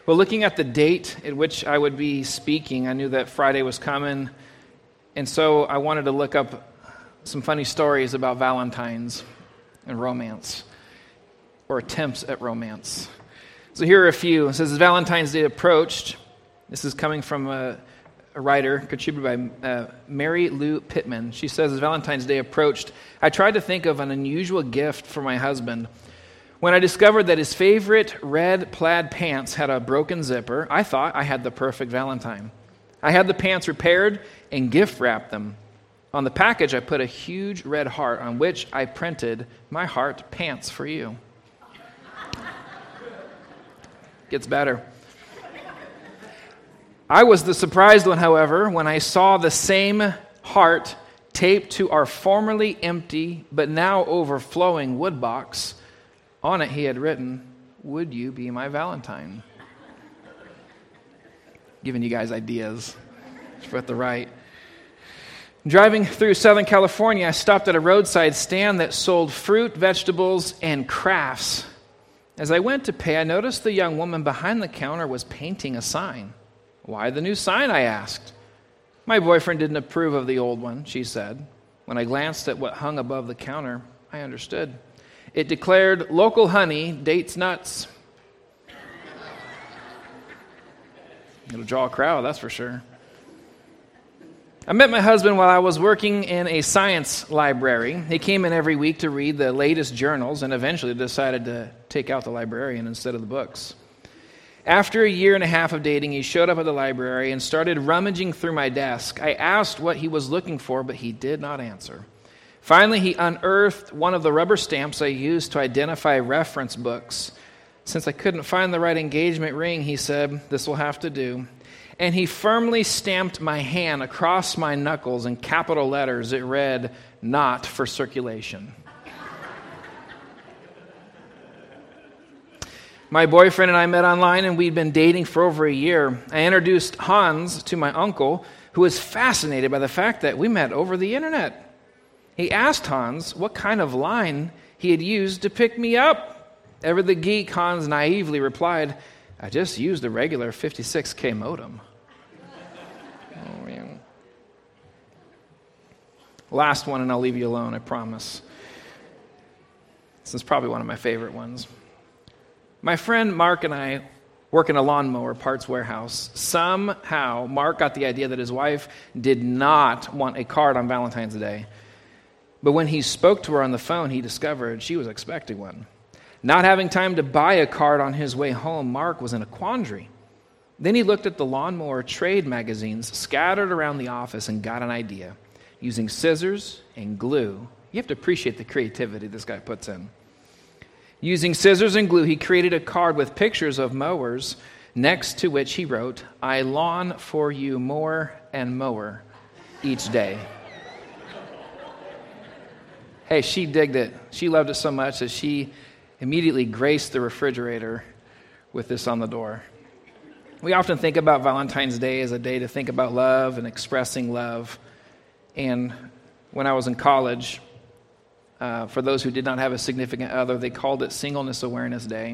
Well, looking at the date at which I would be speaking, I knew that Friday was coming, and so I wanted to look up some funny stories about Valentine's and romance, or attempts at romance. So here are a few. It says, as Valentine's Day approached, this is coming from a writer contributed by Mary Lou Pittman. She says, as Valentine's Day approached, I tried to think of an unusual gift for my husband. When I discovered that his favorite red plaid pants had a broken zipper, I thought I had the perfect Valentine. I had the pants repaired and gift wrapped them. On the package, I put a huge red heart on which I printed, "My heart pants for you." Gets better. I was the surprised one, however, when I saw the same heart taped to our formerly empty but now overflowing wood box. On it he had written, "Would you be my Valentine?" Giving you guys ideas for at the right. Driving through Southern California, I stopped at a roadside stand that sold fruit, vegetables, and crafts. As I went to pay, I noticed the young woman behind the counter was painting a sign. "Why the new sign?" I asked. "My boyfriend didn't approve of the old one," she said. When I glanced at what hung above the counter, I understood. It declared, "Local honey dates nuts." It'll draw a crowd, that's for sure. I met my husband while I was working in a science library. He came in every week to read the latest journals and eventually decided to take out the librarian instead of the books. After a year and a half of dating, he showed up at the library and started rummaging through my desk. I asked what he was looking for, but he did not answer. Finally, he unearthed one of the rubber stamps I used to identify reference books. Since I couldn't find the right engagement ring, he said, "This will have to do." And he firmly stamped my hand across my knuckles in capital letters. It read, "Not for circulation." My boyfriend and I met online, and we'd been dating for over a year. I introduced Hans to my uncle, who was fascinated by the fact that we met over the internet. He asked Hans what kind of line he had used to pick me up. Ever the geek, Hans naively replied, "I just used a regular 56K modem." Oh, man. Last one, and I'll leave you alone, I promise. This is probably one of my favorite ones. My friend Mark and I work in a lawnmower parts warehouse. Somehow, Mark got the idea that his wife did not want a card on Valentine's Day. But when he spoke to her on the phone, he discovered she was expecting one. Not having time to buy a card on his way home, Mark was in a quandary. Then he looked at the lawnmower trade magazines scattered around the office and got an idea. Using scissors and glue, you have to appreciate the creativity this guy puts in. Using scissors and glue, he created a card with pictures of mowers, next to which he wrote, "I lawn for you more and mower each day." Hey, she digged it. She loved it so much that she immediately graced the refrigerator with this on the door. We often think about Valentine's Day as a day to think about love and expressing love. And when I was in college, for those who did not have a significant other, they called it Singleness Awareness Day.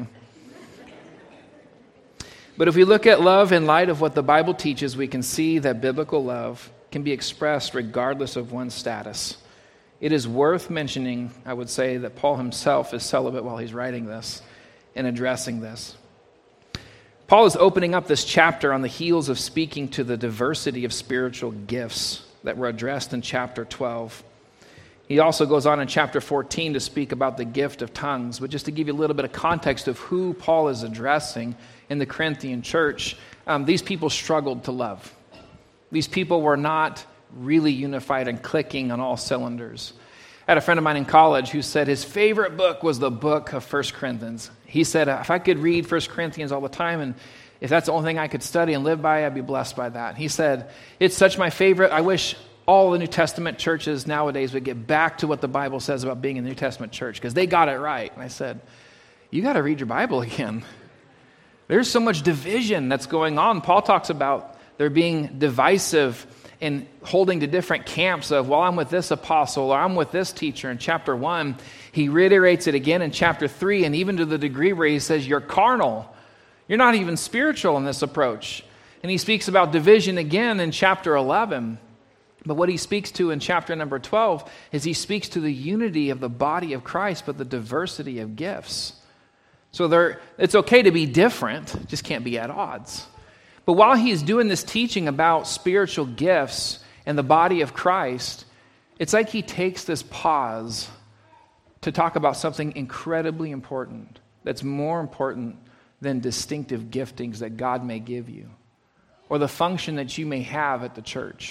But if we look at love in light of what the Bible teaches, we can see that biblical love can be expressed regardless of one's status. It is worth mentioning, I would say, that Paul himself is celibate while he's writing this and addressing this. Paul is opening up this chapter on the heels of speaking to the diversity of spiritual gifts that were addressed in chapter 12. He also goes on in chapter 14 to speak about the gift of tongues. But just to give you a little bit of context of who Paul is addressing in the Corinthian church, these people struggled to love. These people were not really unified and clicking on all cylinders. I had a friend of mine in college who said his favorite book was the book of 1 Corinthians. He said, if I could read 1 Corinthians all the time, and if that's the only thing I could study and live by, I'd be blessed by that. He said, it's such my favorite. I wish all the New Testament churches nowadays would get back to what the Bible says about being in the New Testament church, because they got it right. And I said, you got to read your Bible again. There's so much division that's going on. Paul talks about there being divisive and holding to different camps of, well, I'm with this apostle or I'm with this teacher in chapter 1. He reiterates it again in chapter 3, and even to the degree where he says, you're carnal. You're not even spiritual in this approach. And he speaks about division again in chapter 11. But what he speaks to in chapter number 12 is he speaks to the unity of the body of Christ, but the diversity of gifts. So it's okay to be different, just can't be at odds. But while he's doing this teaching about spiritual gifts and the body of Christ, it's like he takes this pause to talk about something incredibly important that's more important than distinctive giftings that God may give you or the function that you may have at the church.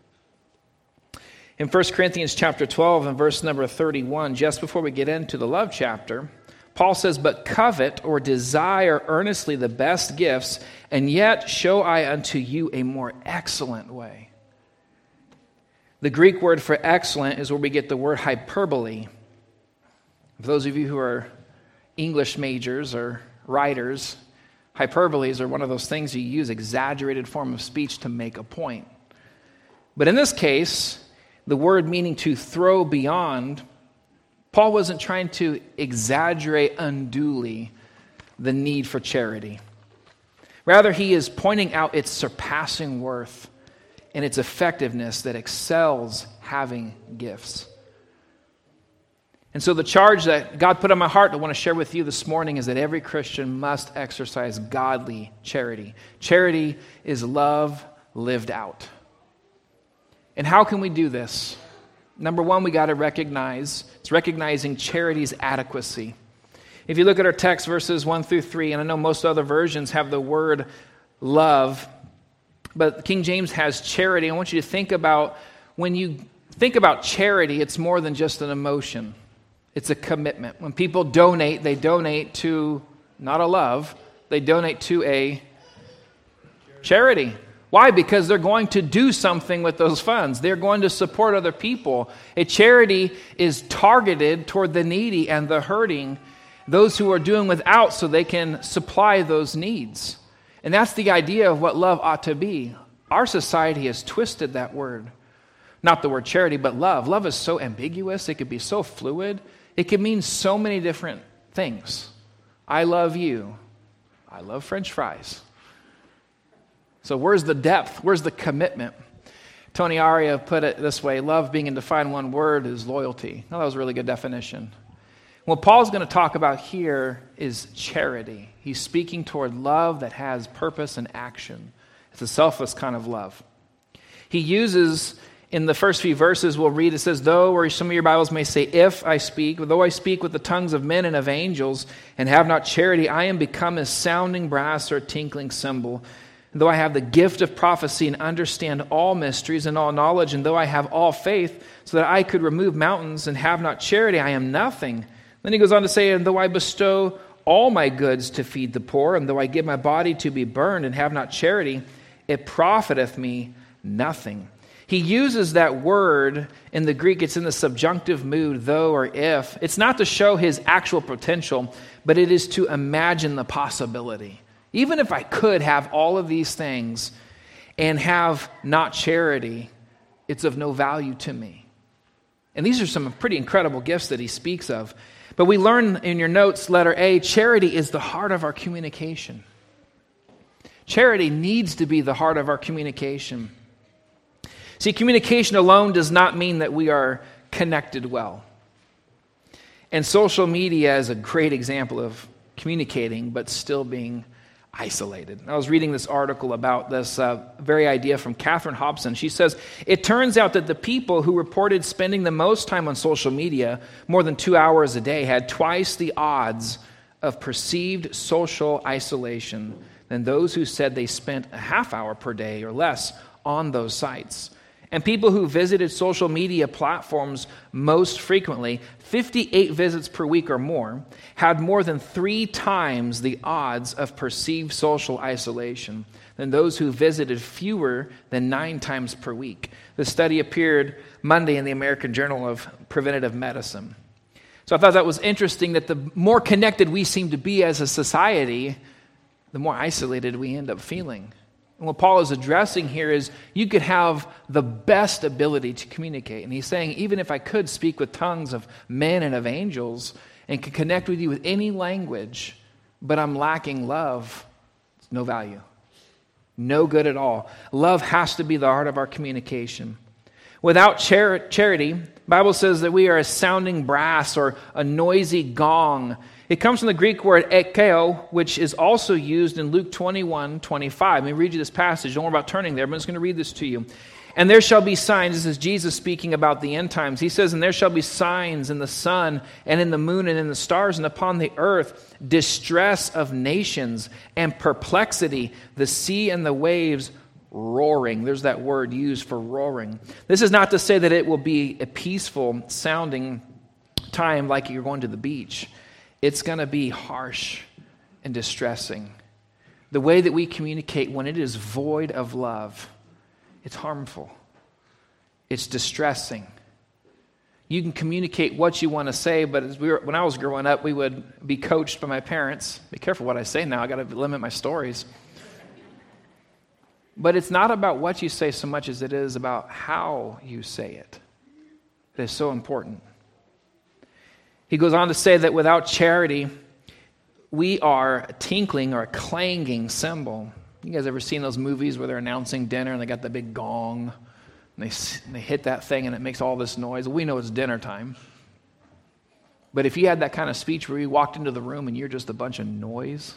In 1 Corinthians chapter 12 and verse number 31, just before we get into the love chapter, Paul says, "But covet or desire earnestly the best gifts, and yet show I unto you a more excellent way." The Greek word for excellent is where we get the word hyperbole. For those of you who are English majors or writers, hyperboles are one of those things you use, exaggerated form of speech to make a point. But in this case, the word meaning to throw beyond, Paul wasn't trying to exaggerate unduly the need for charity. Rather, he is pointing out its surpassing worth and its effectiveness that excels having gifts. And so the charge that God put on my heart I want to share with you this morning is that every Christian must exercise godly charity. Charity is love lived out. And how can we do this? Number one, we got to it's recognizing charity's adequacy. If you look at our text, verses 1 through 3, and I know most other versions have the word love, but King James has charity. I want you to think about, when you think about charity, it's more than just an emotion. It's a commitment. When people donate, they donate to not a love, they donate to a charity. Why? Because they're going to do something with those funds. They're going to support other people. A charity is targeted toward the needy and the hurting, those who are doing without so they can supply those needs. And that's the idea of what love ought to be. Our society has twisted that word. Not the word charity, but love. Love is so ambiguous. It could be so fluid. It can mean so many different things. I love you. I love French fries. So where's the depth? Where's the commitment? Tony Aria put it this way: love being defined one word is loyalty. Now, that was a really good definition. What Paul's going to talk about here is charity. He's speaking toward love that has purpose and action. It's a selfless kind of love. He uses, in the first few verses we'll read, it says, though, or some of your Bibles may say, if I speak, though I speak with the tongues of men and of angels and have not charity, I am become as sounding brass or a tinkling cymbal. And though I have the gift of prophecy and understand all mysteries and all knowledge, and though I have all faith so that I could remove mountains and have not charity, I am nothing. Then he goes on to say, and though I bestow all my goods to feed the poor, and though I give my body to be burned and have not charity, it profiteth me nothing. He uses that word in the Greek, it's in the subjunctive mood, though or if. It's not to show his actual potential, but it is to imagine the possibility. Even if I could have all of these things and have not charity, it's of no value to me. And these are some pretty incredible gifts that he speaks of. But we learn in your notes, letter A, charity is the heart of our communication. Charity needs to be the heart of our communication. See, communication alone does not mean that we are connected well. And social media is a great example of communicating, but still being isolated. I was reading this article about this very idea from Catherine Hobson. She says, it turns out that the people who reported spending the most time on social media, more than 2 hours a day, had twice the odds of perceived social isolation than those who said they spent a half hour per day or less on those sites. And people who visited social media platforms most frequently, 58 visits per week or more, had more than 3 times the odds of perceived social isolation than those who visited fewer than 9 times per week. The study appeared Monday in the American Journal of Preventive Medicine. So I thought that was interesting, that the more connected we seem to be as a society, the more isolated we end up feeling. And what Paul is addressing here is you could have the best ability to communicate. And he's saying, even if I could speak with tongues of men and of angels and could connect with you with any language, but I'm lacking love, No value. No good at all. Love has to be the heart of our communication. Without charity, the Bible says that we are a sounding brass or a noisy gong. It comes from the Greek word ekeo, which is also used in Luke 21:25. Let me read you this passage. Don't worry about turning there, but I'm just going to read this to you. And there shall be signs. This is Jesus speaking about the end times. He says, and there shall be signs in the sun and in the moon and in the stars and upon the earth, distress of nations and perplexity, the sea and the waves roaring. There's that word used for roaring. This is not to say that it will be a peaceful sounding time like you're going to the beach. It's going to be harsh and distressing. The way that we communicate when it is void of love, it's harmful. It's distressing. You can communicate what you want to say, but when I was growing up, we would be coached by my parents. Be careful what I say now. I got to limit my stories. But it's not about what you say so much as it is about how you say it. It is so important. He goes on to say that without charity, we are a tinkling or a clanging cymbal. You guys ever seen those movies where they're announcing dinner and they got the big gong and they hit that thing and it makes all this noise? We know it's dinner time. But if you had that kind of speech where you walked into the room and you're just a bunch of noise,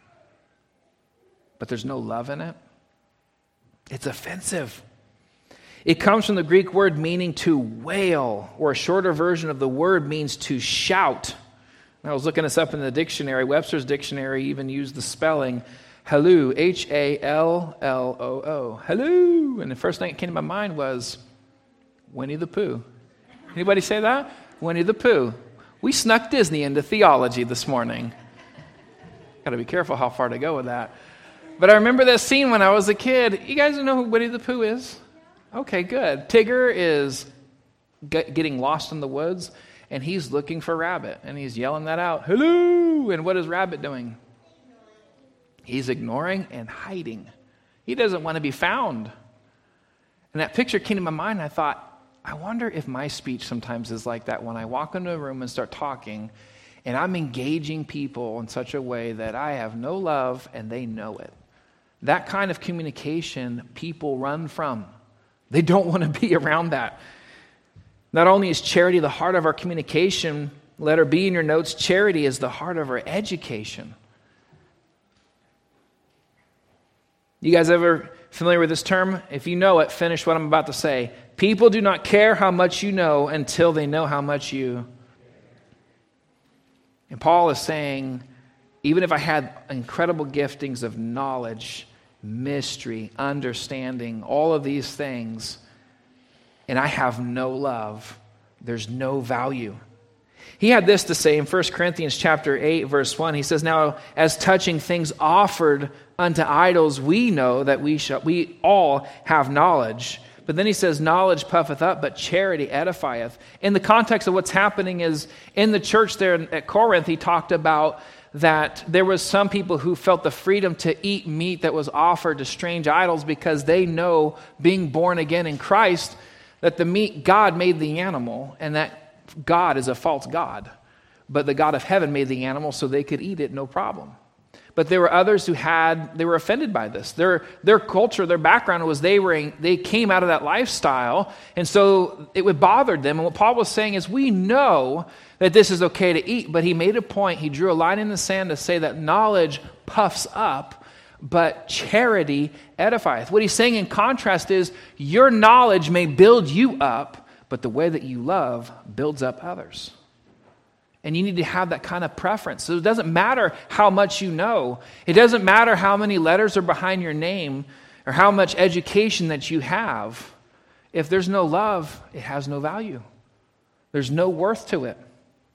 but there's no love in it, it's offensive. It comes from the Greek word meaning to wail, or a shorter version of the word means to shout. And I was looking this up in the dictionary. Webster's dictionary even used the spelling halloo, Halloo, halloo. And the first thing that came to my mind was Winnie the Pooh. Anybody say that? Winnie the Pooh. We snuck Disney into theology this morning. Got to be careful how far to go with that. But I remember that scene when I was a kid. You guys know who Winnie the Pooh is? Okay, good. Tigger is getting lost in the woods, and he's looking for Rabbit, and he's yelling that out, hello! And what is Rabbit doing? He's ignoring and hiding. He doesn't want to be found. And that picture came to my mind, and I thought, I wonder if my speech sometimes is like that when I walk into a room and start talking, and I'm engaging people in such a way that I have no love, and they know it. That kind of communication, people run from. They don't want to be around that. Not only is charity the heart of our communication, letter B in your notes, charity is the heart of our education. You guys ever familiar with this term? If you know it, finish what I'm about to say. People do not care how much you know until they know how much you. And Paul is saying, even if I had incredible giftings of knowledge, mystery, understanding, all of these things, and I have no love, there's no value. He had this to say in 1 Corinthians chapter 8, verse 1. He says, now, as touching things offered unto idols, we know that we all have knowledge. But then he says, knowledge puffeth up, but charity edifieth. In the context of what's happening is, in the church there at Corinth, he talked about that there was some people who felt the freedom to eat meat that was offered to strange idols because they know, being born again in Christ, that the meat, God made the animal, and that God is a false God. But the God of heaven made the animal so they could eat it, no problem. But there were others who were offended by this. Their culture, their background was they came out of that lifestyle, and so it would bother them. And what Paul was saying is, we know that this is okay to eat, but he made a point, he drew a line in the sand to say that knowledge puffs up, but charity edifieth. What he's saying in contrast is, your knowledge may build you up, but the way that you love builds up others. And you need to have that kind of preference. So it doesn't matter how much you know. It doesn't matter how many letters are behind your name or how much education that you have. If there's no love, it has no value. There's no worth to it.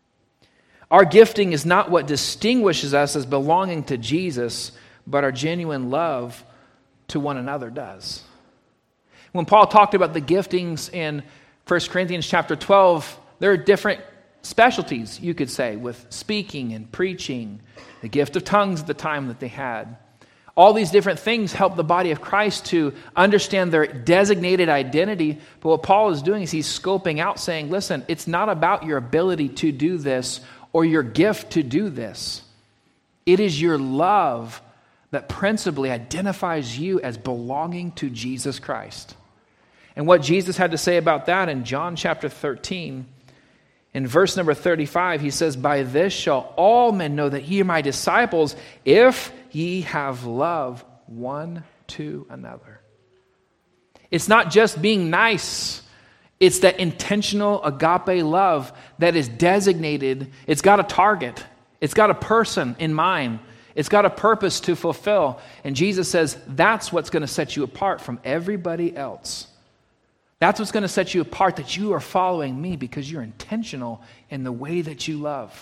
Our gifting is not what distinguishes us as belonging to Jesus, but our genuine love to one another does. When Paul talked about the giftings in 1 Corinthians chapter 12, there are different specialties, you could say, with speaking and preaching, the gift of tongues at the time that they had. All these different things help the body of Christ to understand their designated identity. But what Paul is doing is he's scoping out, saying, listen, it's not about your ability to do this or your gift to do this. It is your love that principally identifies you as belonging to Jesus Christ. And what Jesus had to say about that in John chapter 13, in verse number 35, he says, "By this shall all men know that ye are my disciples, if ye have love one to another." It's not just being nice. It's that intentional agape love that is designated. It's got a target. It's got a person in mind. It's got a purpose to fulfill. And Jesus says that's what's going to set you apart from everybody else. That's what's going to set you apart, that you are following me because you're intentional in the way that you love.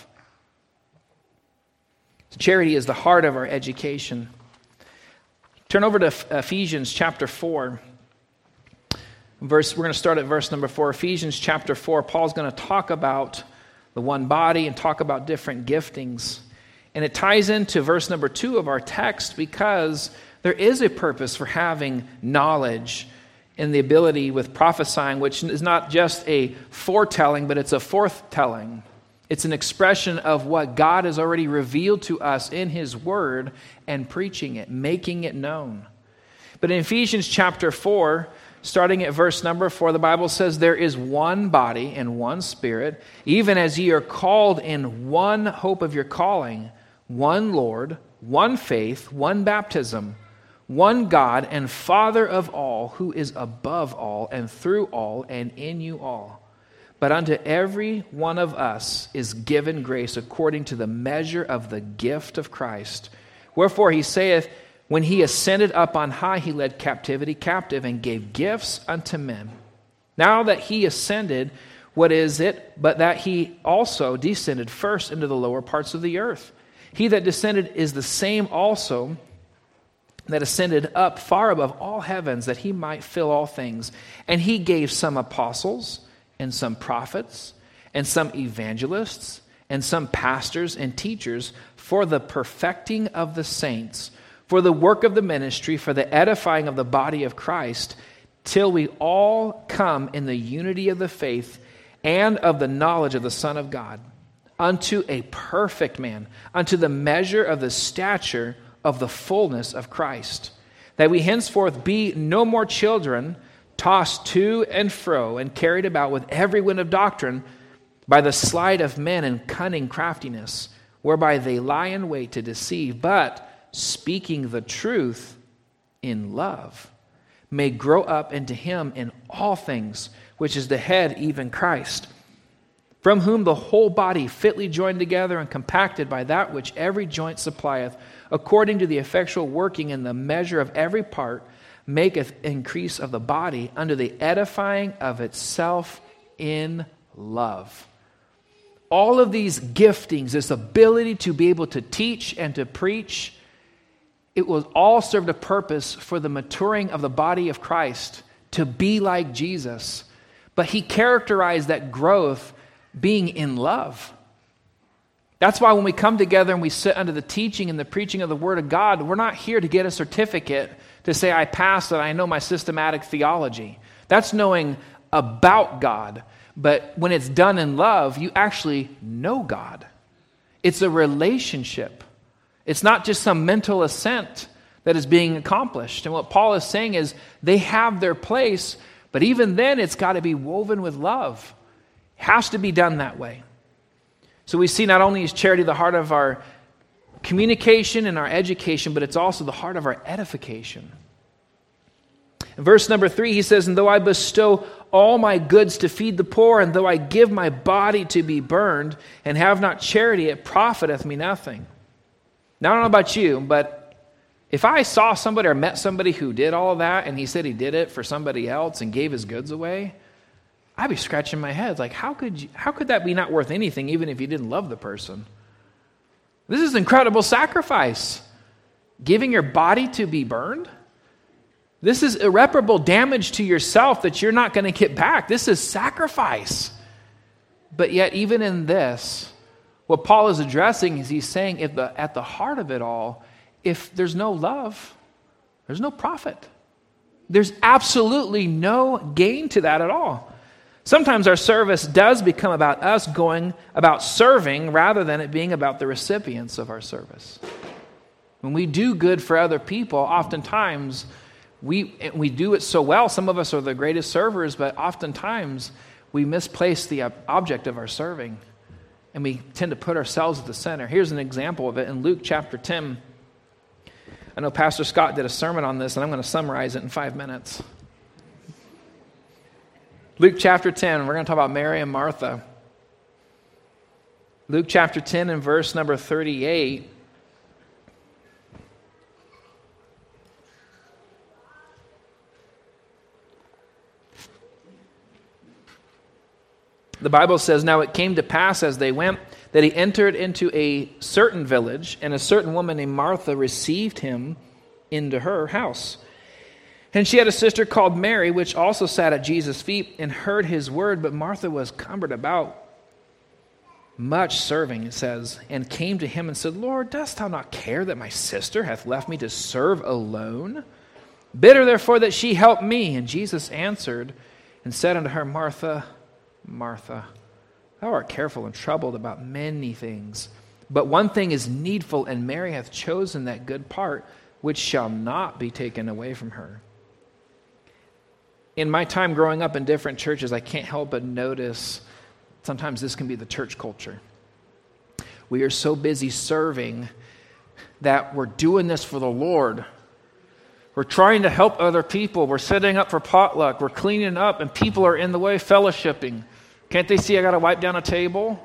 Charity is the heart of our education. Turn over to Ephesians chapter 4. We're going to start at verse number 4. Ephesians chapter 4, Paul's going to talk about the one body and talk about different giftings. And it ties into verse number 2 of our text because there is a purpose for having knowledge and the ability with prophesying, which is not just a foretelling, but it's a forthtelling. It's an expression of what God has already revealed to us in His Word and preaching it, making it known. But in Ephesians chapter 4, starting at verse number 4, the Bible says, "There is one body and one Spirit, even as ye are called in one hope of your calling, one Lord, one faith, one baptism, one God and Father of all, who is above all and through all and in you all. But unto every one of us is given grace according to the measure of the gift of Christ. Wherefore he saith, when he ascended up on high, he led captivity captive and gave gifts unto men. Now that he ascended, what is it but that he also descended first into the lower parts of the earth? He that descended is the same also that ascended up far above all heavens, that he might fill all things. And he gave some apostles, and some prophets, and some evangelists, and some pastors and teachers for the perfecting of the saints, for the work of the ministry, for the edifying of the body of Christ, till we all come in the unity of the faith and of the knowledge of the Son of God, unto a perfect man, unto the measure of the stature of the fullness of Christ, that we henceforth be no more children, tossed to and fro and carried about with every wind of doctrine by the sleight of men and cunning craftiness, whereby they lie in wait to deceive, but speaking the truth in love, may grow up into him in all things, which is the head, even Christ, from whom the whole body fitly joined together and compacted by that which every joint supplieth, according to the effectual working in the measure of every part, maketh increase of the body unto the edifying of itself in love. All of these giftings, this ability to be able to teach and to preach, it will all serve a purpose for the maturing of the body of Christ, to be like Jesus. But he characterized that growth being in love. That's why when we come together and we sit under the teaching and the preaching of the Word of God, we're not here to get a certificate to say I passed and I know my systematic theology. That's knowing about God. But when it's done in love, you actually know God. It's a relationship. It's not just some mental assent that is being accomplished. And what Paul is saying is they have their place, but even then it's got to be woven with love. It has to be done that way. So we see not only is charity the heart of our communication and our education, but it's also the heart of our edification. In verse number 3, he says, "And though I bestow all my goods to feed the poor, and though I give my body to be burned, and have not charity, it profiteth me nothing." Now, I don't know about you, but if I saw somebody or met somebody who did all of that, and he said he did it for somebody else and gave his goods away, I'd be scratching my head like, how could that be not worth anything even if you didn't love the person? This is incredible sacrifice. Giving your body to be burned? This is irreparable damage to yourself that you're not going to get back. This is sacrifice. But yet, even in this, what Paul is addressing is he's saying at the heart of it all, if there's no love, there's no profit. There's absolutely no gain to that at all. Sometimes our service does become about us going about serving rather than it being about the recipients of our service. When we do good for other people, oftentimes we do it so well. Some of us are the greatest servers, but oftentimes we misplace the object of our serving, and we tend to put ourselves at the center. Here's an example of it in Luke chapter 10. I know Pastor Scott did a sermon on this, and I'm going to summarize it in 5 minutes. Luke chapter 10, we're going to talk about Mary and Martha. Luke chapter 10 and verse number 38. The Bible says, "Now it came to pass as they went that he entered into a certain village, and a certain woman named Martha received him into her house. And she had a sister called Mary, which also sat at Jesus' feet and heard his word. But Martha was cumbered about much serving," it says, "and came to him and said, Lord, dost thou not care that my sister hath left me to serve alone? Bid her therefore that she help me. And Jesus answered and said unto her, Martha, Martha, thou art careful and troubled about many things. But one thing is needful, and Mary hath chosen that good part, which shall not be taken away from her." In my time growing up in different churches, I can't help but notice sometimes this can be the church culture. We are so busy serving that we're doing this for the Lord. We're trying to help other people. We're setting up for potluck. We're cleaning up, and people are in the way fellowshipping. Can't they see I got to wipe down a table?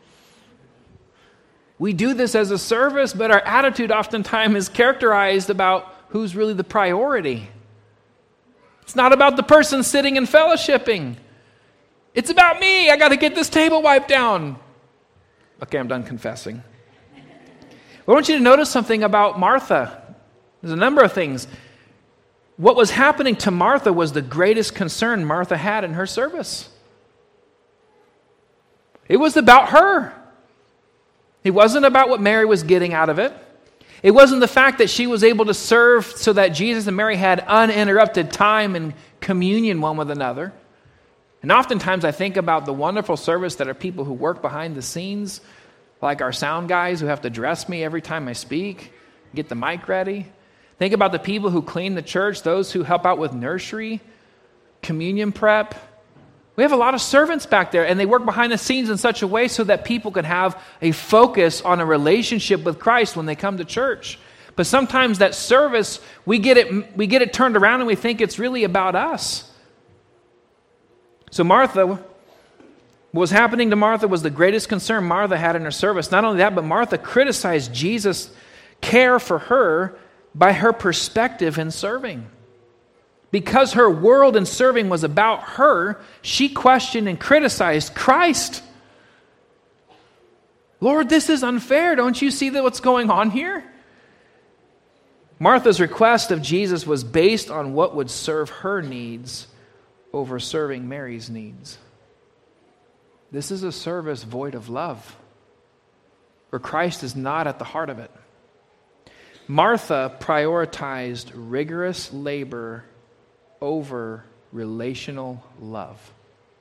We do this as a service, but our attitude oftentimes is characterized about who's really the priority. It's not about the person sitting and fellowshipping. It's about me. I got to get this table wiped down. Okay, I'm done confessing. I want you to notice something about Martha. There's a number of things. What was happening to Martha was the greatest concern Martha had in her service. It was about her. It wasn't about what Mary was getting out of it. It wasn't the fact that she was able to serve so that Jesus and Mary had uninterrupted time and communion one with another. And oftentimes I think about the wonderful service that are people who work behind the scenes, like our sound guys who have to dress me every time I speak, get the mic ready. Think about the people who clean the church, those who help out with nursery, communion prep. We have a lot of servants back there, and they work behind the scenes in such a way so that people can have a focus on a relationship with Christ when they come to church. But sometimes that service, we get it turned around and we think it's really about us. So what was happening to Martha was the greatest concern Martha had in her service. Not only that, but Martha criticized Jesus' care for her by her perspective in serving. Because her world in serving was about her, she questioned and criticized Christ. Lord, this is unfair. Don't you see that what's going on here? Martha's request of Jesus was based on what would serve her needs over serving Mary's needs. This is a service void of love, where Christ is not at the heart of it. Martha prioritized rigorous labor over relational love.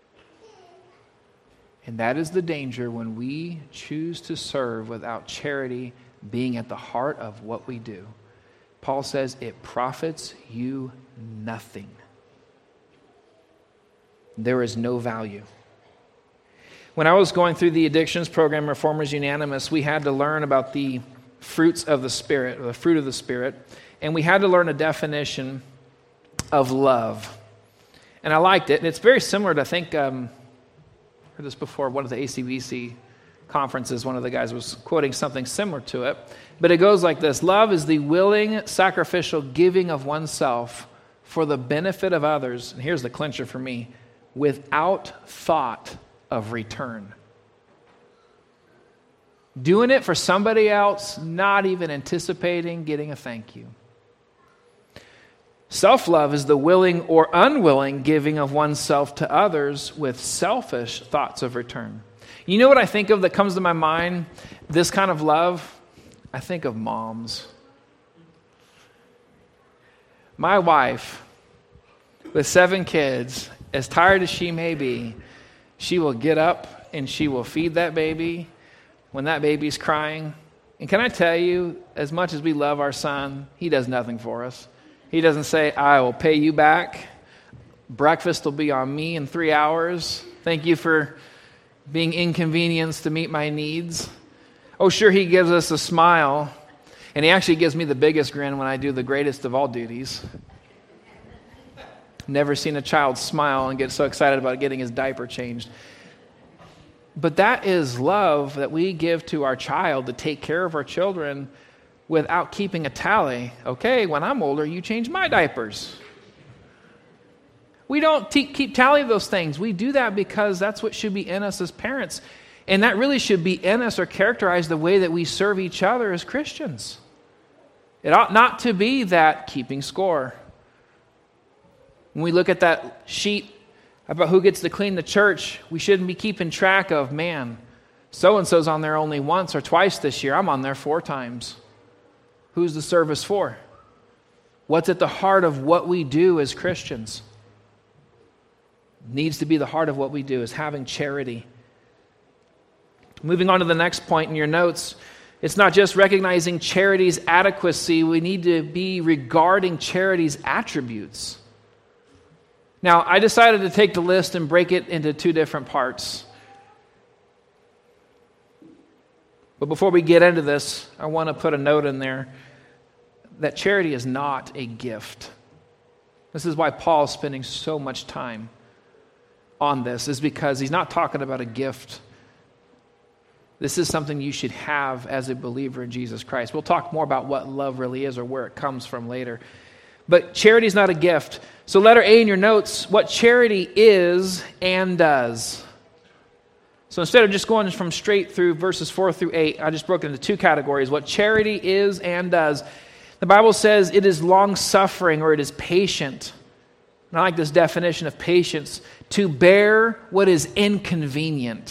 And that is the danger when we choose to serve without charity being at the heart of what we do. Paul says it profits you nothing. There is no value. When I was going through the addictions program, Reformers Unanimous, we had to learn about the fruits of the Spirit, or the fruit of the Spirit, and we had to learn a definition of love. And I liked it, and it's very similar to, I think, I heard this before, one of the ACBC conferences, one of the guys was quoting something similar to it, but it goes like this: love is the willing, sacrificial giving of oneself for the benefit of others, and here's the clincher for me, without thought of return. Doing it for somebody else, not even anticipating getting a thank you. Self-love is the willing or unwilling giving of oneself to others with selfish thoughts of return. You know what I think of that comes to my mind? This kind of love? I think of moms. My wife, with 7 kids, as tired as she may be, she will get up and she will feed that baby. When that baby's crying, And can I tell you, as much as we love our son, he does nothing for us. He doesn't say, I will pay you back. Breakfast will be on me in 3 hours. Thank you for being inconvenienced to meet my needs. Oh, sure, he gives us a smile. And he actually gives me the biggest grin when I do the greatest of all duties. Never seen a child smile and get so excited about getting his diaper changed. But that is love that we give to our child to take care of our children without keeping a tally. Okay, when I'm older, you change my diapers. We don't keep tally of those things. We do that because that's what should be in us as parents. And that really should be in us or characterize the way that we serve each other as Christians. It ought not to be that keeping score. When we look at that sheet about who gets to clean the church, we shouldn't be keeping track of, man, so-and-so's on there only once or twice this year. I'm on there 4 times. Who's the service for? What's at the heart of what we do as Christians? Needs to be the heart of what we do is having charity. Moving on to the next point in your notes, it's not just recognizing charity's adequacy, we need to be regarding charity's attributes. Now, I decided to take the list and break it into 2 different parts. But before we get into this, I want to put a note in there that charity is not a gift. This is why Paul is spending so much time on this, is because he's not talking about a gift. This is something you should have as a believer in Jesus Christ. We'll talk more about what love really is or where it comes from later. But charity is not a gift. So letter A in your notes, what charity is and does. So instead of just going from straight through verses 4 through 8, I just broke it into 2 categories. What charity is and does. The Bible says it is long-suffering or it is patient. And I like this definition of patience. To bear what is inconvenient.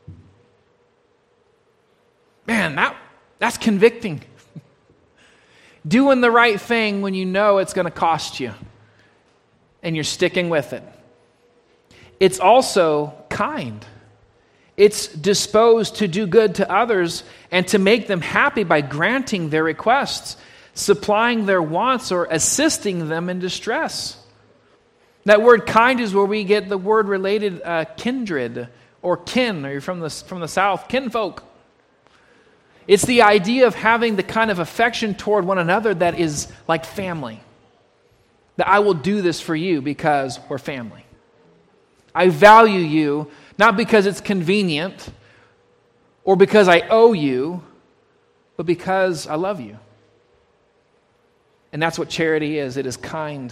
Man, that's convicting. Doing the right thing when you know it's going to cost you. And you're sticking with it. It's also kind. It's disposed to do good to others and to make them happy by granting their requests, supplying their wants, or assisting them in distress. That word kind is where we get the word related kindred or kin, or you're from the south, kinfolk. It's the idea of having the kind of affection toward one another that is like family. That I will do this for you because we're family. I value you, not because it's convenient or because I owe you, but because I love you. And that's what charity is. It is kind.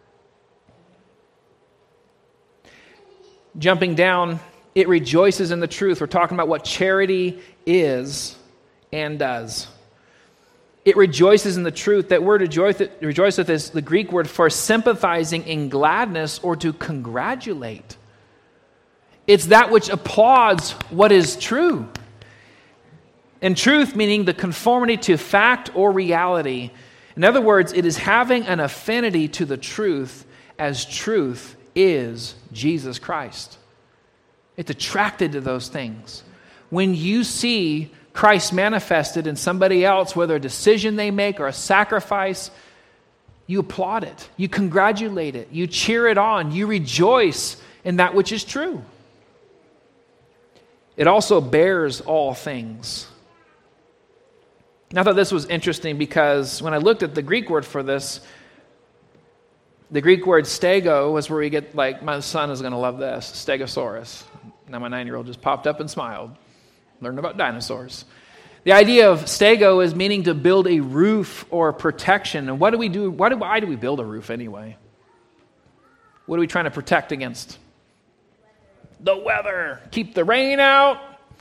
Jumping down, it rejoices in the truth. We're talking about what charity is and does. It rejoices in the truth. That word rejoiceth is the Greek word for sympathizing in gladness or to congratulate. It's that which applauds what is true. And truth meaning the conformity to fact or reality. In other words, it is having an affinity to the truth as truth is Jesus Christ. It's attracted to those things. When you see Christ manifested in somebody else, whether a decision they make or a sacrifice, you applaud it, you congratulate it, you cheer it on, you rejoice in that which is true. It also bears all things. And I thought this was interesting because when I looked at the Greek word for this, the Greek word stego is where we get, like, my son is going to love this, stegosaurus. Now my 9-year-old just popped up and smiled. Learned about dinosaurs. The idea of stego is meaning to build a roof or protection. And what do we do? Why do we build a roof anyway? What are we trying to protect against? The weather. Keep the rain out.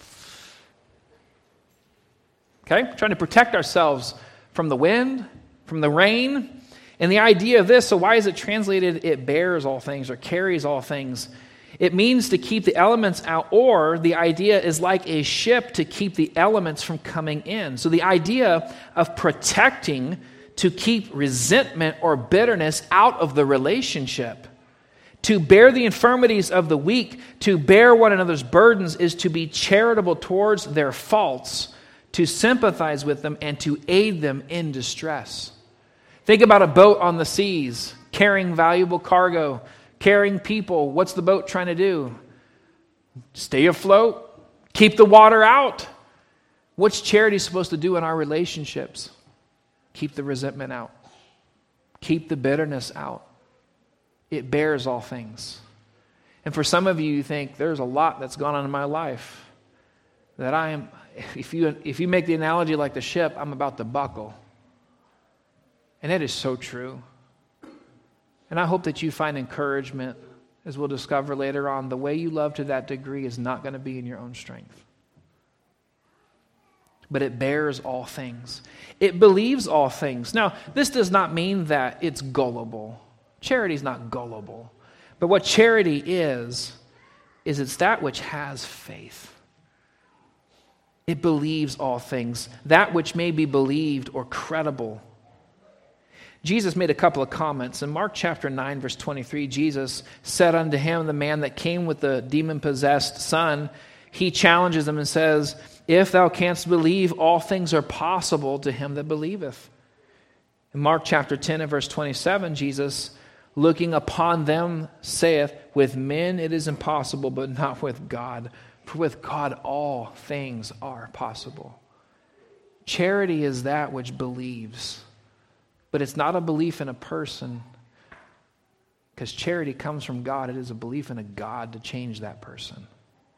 Okay? Trying to protect ourselves from the wind, from the rain. And the idea of this, so why is it translated, it bears all things or carries all things? It means to keep the elements out, or the idea is like a ship to keep the elements from coming in. So the idea of protecting to keep resentment or bitterness out of the relationship. To bear the infirmities of the weak, to bear one another's burdens is to be charitable towards their faults, to sympathize with them, and to aid them in distress. Think about a boat on the seas, carrying valuable cargo, carrying people. What's the boat trying to do? Stay afloat. Keep the water out. What's charity supposed to do in our relationships? Keep the resentment out. Keep the bitterness out. It bears all things. And for some of you, you think, there's a lot that's gone on in my life that I am, if you make the analogy like the ship, I'm about to buckle. And it is so true. And I hope that you find encouragement, as we'll discover later on. The way you love to that degree is not going to be in your own strength. But it bears all things. It believes all things. Now, this does not mean that it's gullible. Charity is not gullible. But what charity is it's that which has faith. It believes all things, that which may be believed or credible. Jesus made a couple of comments. In Mark chapter 9, verse 23, Jesus said unto him, the man that came with the demon-possessed son, he challenges him and says, if thou canst believe, all things are possible to him that believeth. In Mark chapter 10 and verse 27, Jesus, looking upon them, saith, with men it is impossible, but not with God. For with God all things are possible. Charity is that which believes. But it's not a belief in a person, because charity comes from God. It is a belief in a God to change that person.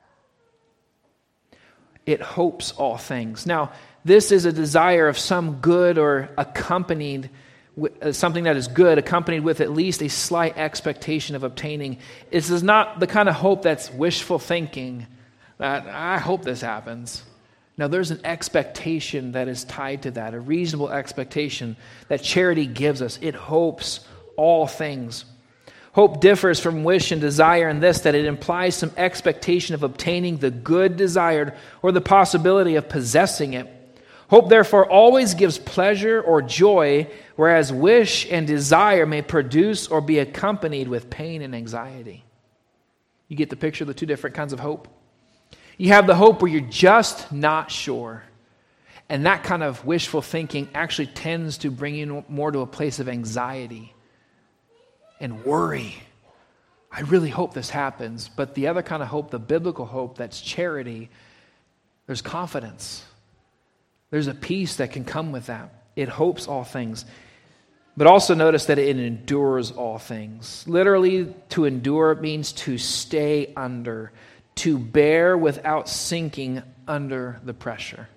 It hopes all things. Now, this is a desire of some good or accompanied with something that is good, accompanied with at least a slight expectation of obtaining. This is not the kind of hope that's wishful thinking, that I hope this happens. Now, there's an expectation that is tied to that, a reasonable expectation that charity gives us. It hopes all things. Hope differs from wish and desire in this, that it implies some expectation of obtaining the good desired or the possibility of possessing it. Hope, therefore, always gives pleasure or joy, whereas wish and desire may produce or be accompanied with pain and anxiety. You get the picture of the two different kinds of hope? You have the hope where you're just not sure. And that kind of wishful thinking actually tends to bring you more to a place of anxiety and worry. I really hope this happens. But the other kind of hope, the biblical hope, that's charity, there's confidence. There's a peace that can come with that. It hopes all things. But also notice that it endures all things. Literally, to endure means to stay under, to bear without sinking under the pressure.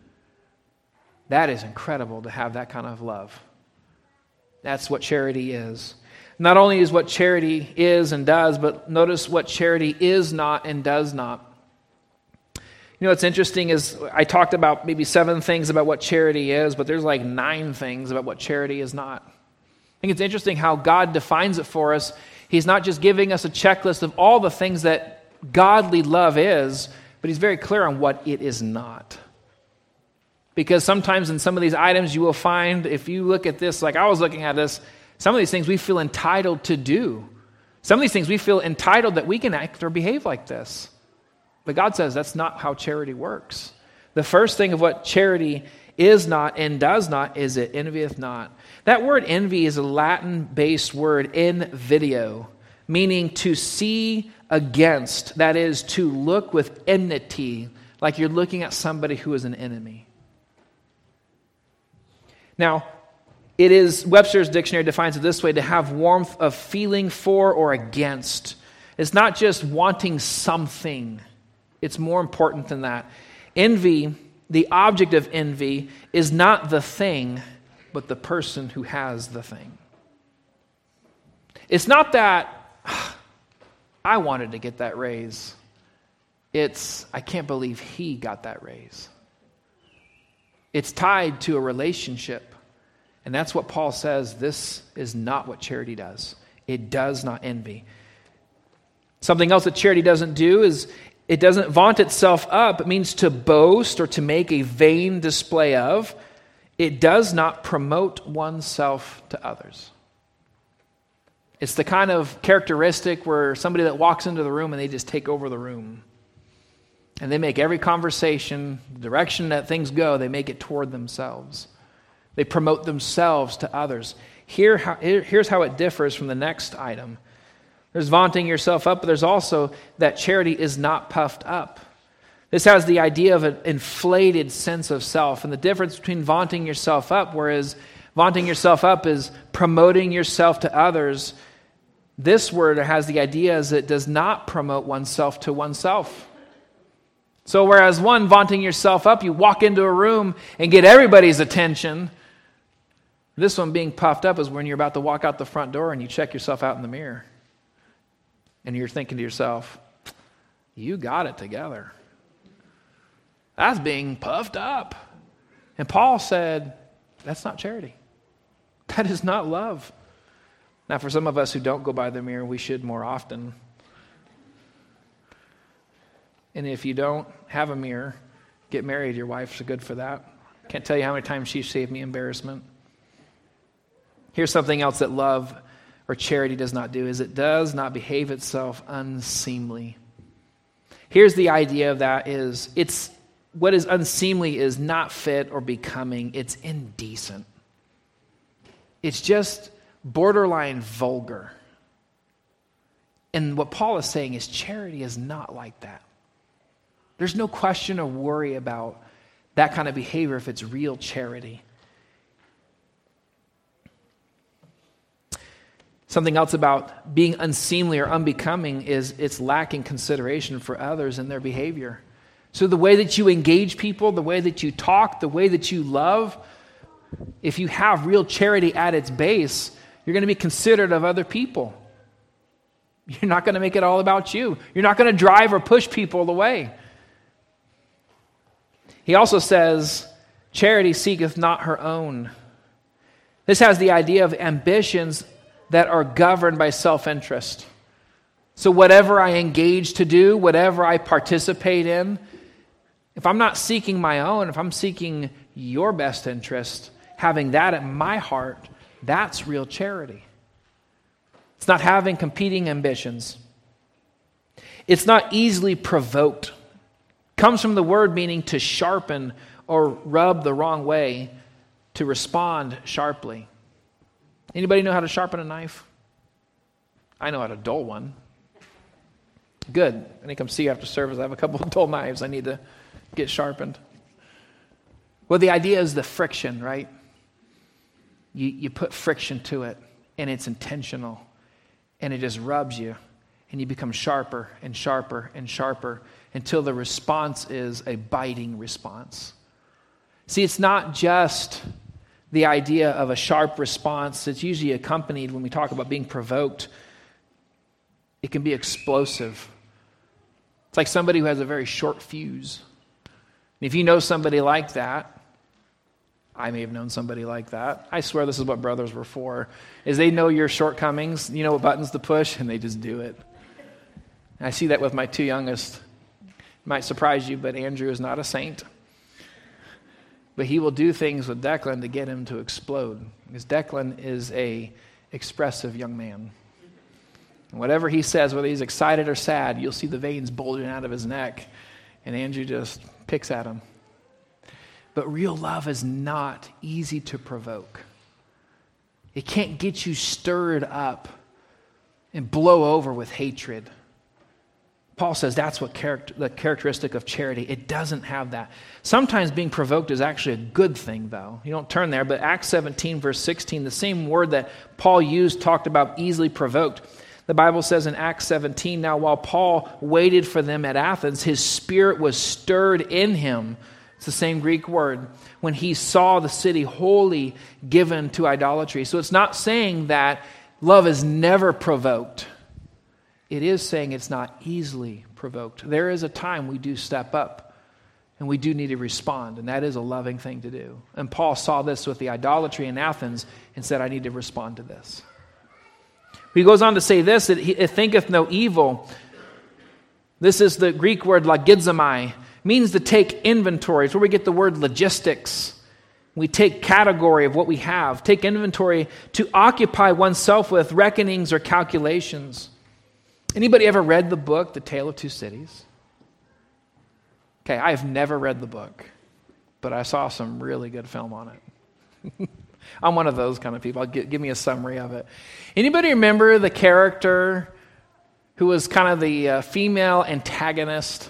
That is incredible to have that kind of love. That's what charity is. Not only is what charity is and does, but notice what charity is not and does not. You know, what's interesting is I talked about maybe 7 things about what charity is, but there's like 9 things about what charity is not. I think it's interesting how God defines it for us. He's not just giving us a checklist of all the things that godly love is, but he's very clear on what it is not. Because sometimes in some of these items you will find, if you look at this, like I was looking at this, some of these things we feel entitled to do. Some of these things we feel entitled that we can act or behave like this. But God says that's not how charity works. The first thing of what charity is not and does not is it envieth not. That word envy is a Latin-based word, invideo, meaning to see against. That is, to look with enmity, like you're looking at somebody who is an enemy. Now, it is, Webster's dictionary defines it this way, to have warmth of feeling for or against. It's not just wanting something. It's more important than that. Envy, the object of envy, is not the thing, but the person who has the thing. It's not that, I wanted to get that raise. It's, I can't believe he got that raise. It's tied to a relationship. And that's what Paul says, this is not what charity does. It does not envy. Something else that charity doesn't do is it doesn't vaunt itself up. It means to boast or to make a vain display of. It does not promote oneself to others. It's the kind of characteristic where somebody that walks into the room and they just take over the room. And they make every conversation, the direction that things go, they make it toward themselves. They promote themselves to others. Here's how it differs from the next item. There's vaunting yourself up, but there's also that charity is not puffed up. This has the idea of an inflated sense of self. And the difference between vaunting yourself up, whereas vaunting yourself up is promoting yourself to others, this word has the idea as it does not promote oneself to oneself. So whereas one, vaunting yourself up, you walk into a room and get everybody's attention, this one, being puffed up, is when you're about to walk out the front door and you check yourself out in the mirror. And you're thinking to yourself, you got it together. That's being puffed up. And Paul said, that's not charity. That is not love. Now, for some of us who don't go by the mirror, we should more often. And if you don't have a mirror, get married. Your wife's good for that. Can't tell you how many times she saved me embarrassment. Here's something else that love or charity does not do, is it does not behave itself unseemly. Here's the idea of that is, it's what is unseemly is not fit or becoming. It's indecent. It's just borderline vulgar. And what Paul is saying is charity is not like that. There's no question or worry about that kind of behavior if it's real charity. Something else about being unseemly or unbecoming is it's lacking consideration for others and their behavior. So the way that you engage people, the way that you talk, the way that you love, if you have real charity at its base, you're going to be considerate of other people. You're not going to make it all about you. You're not going to drive or push people away. He also says, charity seeketh not her own. This has the idea of ambitions that are governed by self-interest. So whatever I engage to do, whatever I participate in, if I'm not seeking my own, if I'm seeking your best interest, having that at my heart, that's real charity. It's not having competing ambitions. It's not easily provoked. Comes from the word meaning to sharpen or rub the wrong way, to respond sharply. Anybody know how to sharpen a knife? I know how to dull one. Good. I need to come see you after service. I have a couple of dull knives I need to get sharpened. Well, the idea is the friction, right? You put friction to it, and it's intentional, and it just rubs you, and you become sharper and sharper and sharper until the response is a biting response. See, it's not just the idea of a sharp response. It's usually accompanied, when we talk about being provoked, it can be explosive. It's like somebody who has a very short fuse. If you know somebody like that, I may have known somebody like that. I swear this is what brothers were for, is they know your shortcomings, you know what buttons to push, and they just do it. And I see that with my two youngest. It might surprise you, but Andrew is not a saint. But he will do things with Declan to get him to explode. Because Declan is a expressive young man. And whatever he says, whether he's excited or sad, you'll see the veins bulging out of his neck. And Andrew just picks at him. But real love is not easy to provoke. It can't get you stirred up and blow over with hatred. Paul says that's what the characteristic of charity. It doesn't have that. Sometimes being provoked is actually a good thing, though. You don't turn there, but Acts 17, verse 16, the same word that Paul used talked about easily provoked. The Bible says in Acts 17, now while Paul waited for them at Athens, his spirit was stirred in him. It's the same Greek word. When he saw the city wholly given to idolatry. So it's not saying that love is never provoked. It is saying it's not easily provoked. There is a time we do step up and we do need to respond, and that is a loving thing to do. And Paul saw this with the idolatry in Athens and said, I need to respond to this. He goes on to say this, that it thinketh no evil. This is the Greek word logizomai, means to take inventory. It's where we get the word logistics. We take category of what we have, take inventory to occupy oneself with reckonings or calculations. Anybody ever read the book, The Tale of Two Cities? Okay, I've never read the book, but I saw some really good film on it. I'm one of those kind of people. Give me a summary of it. Anybody remember the character who was kind of the female antagonist?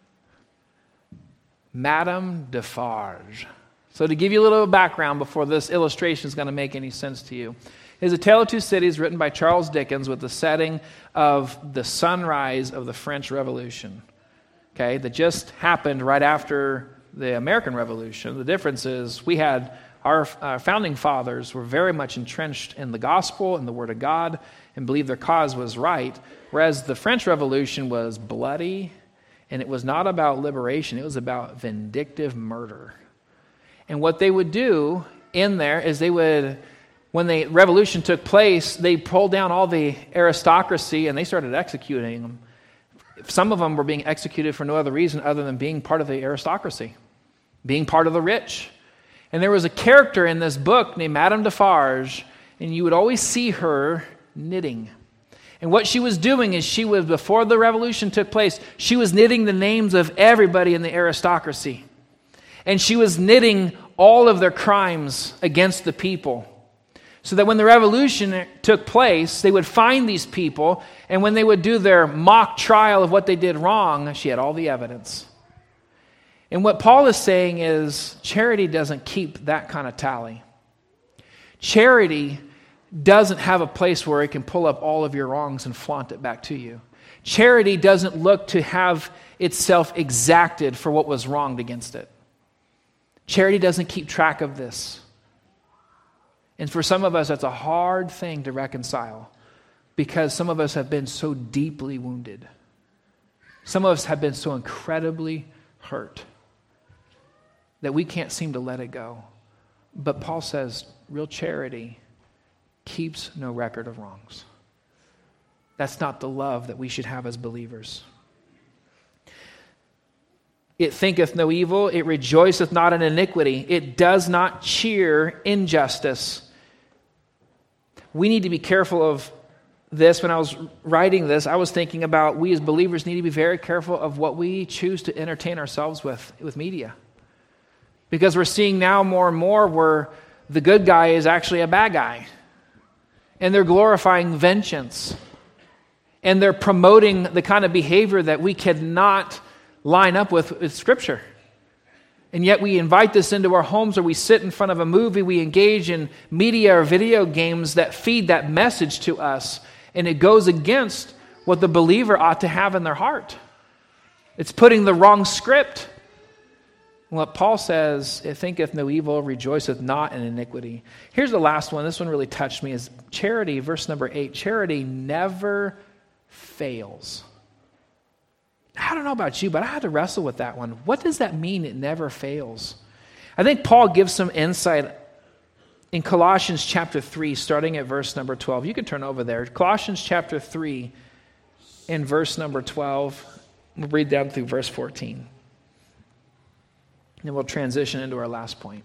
Madame Defarge. So to give you a little background before this illustration is going to make any sense to you, is A Tale of Two Cities written by Charles Dickens with the setting of the sunrise of the French Revolution. Okay, that just happened right after the American Revolution. The difference is we had our founding fathers were very much entrenched in the gospel and the word of God and believed their cause was right, whereas the French Revolution was bloody, and it was not about liberation, it was about vindictive murder. And what they would do in there is they would, when the revolution took place, they pulled down all the aristocracy and they started executing them. Some of them were being executed for no other reason other than being part of the aristocracy, being part of the rich. And there was a character in this book named Madame Defarge, and you would always see her knitting. And what she was doing is before the revolution took place, she was knitting the names of everybody in the aristocracy. And she was knitting all of their crimes against the people. So that when the revolution took place, they would find these people, and when they would do their mock trial of what they did wrong, she had all the evidence. And what Paul is saying is, charity doesn't keep that kind of tally. Charity doesn't have a place where it can pull up all of your wrongs and flaunt it back to you. Charity doesn't look to have itself exacted for what was wronged against it. Charity doesn't keep track of this. And for some of us, that's a hard thing to reconcile because some of us have been so deeply wounded. Some of us have been so incredibly hurt that we can't seem to let it go. But Paul says, real charity keeps no record of wrongs. That's not the love that we should have as believers. It thinketh no evil, it rejoiceth not in iniquity, it does not cheer injustice. We need to be careful of this. When I was writing this, I was thinking about we as believers need to be very careful of what we choose to entertain ourselves with media. Because we're seeing now more and more where the good guy is actually a bad guy. And they're glorifying vengeance. And they're promoting the kind of behavior that we cannot line up with Scripture. And yet we invite this into our homes, or we sit in front of a movie, we engage in media or video games that feed that message to us, and it goes against what the believer ought to have in their heart. It's putting the wrong script. What Paul says, it thinketh no evil, rejoiceth not in iniquity. Here's the last one. This one really touched me, is charity, verse number 8. Charity never fails. I don't know about you, but I had to wrestle with that one. What does that mean, it never fails? I think Paul gives some insight in Colossians chapter 3, starting at verse number 12. You can turn over there. Colossians chapter 3 and verse number 12. We'll read down through verse 14. And we'll transition into our last point.